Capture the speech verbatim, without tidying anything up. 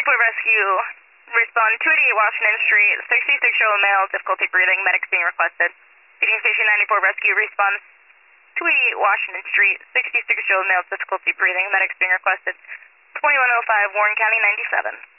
ninety-four Rescue, respond two eighty-eight Washington Street, sixty-six-year-old male, difficulty breathing, medics being requested. Feeding Station ninety-four Rescue, response two eighty-eight Washington Street, sixty-six-year-old male, difficulty breathing, medics being requested. twenty-one oh five Warren County ninety-seven.